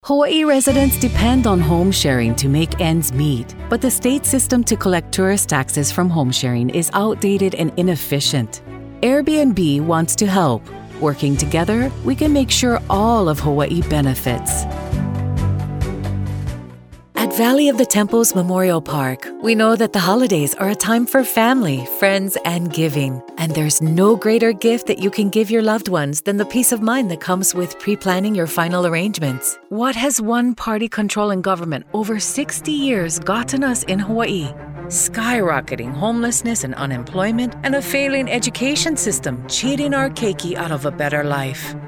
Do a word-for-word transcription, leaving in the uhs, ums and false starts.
Hawaii residents depend on home sharing to make ends meet, but the state system to collect tourist taxes from home sharing is outdated and inefficient. Airbnb wants to help. Working together, we can make sure all of Hawaii benefits. At Valley of the Temples Memorial Park, we know that the holidays are a time for family, friends, and giving. And there's no greater gift that you can give your loved ones than the peace of mind that comes with pre-planning your final arrangements. What has one-party control in government over sixty years gotten us in Hawaii? Skyrocketing homelessness and unemployment, and a failing education system cheating our keiki out of a better life.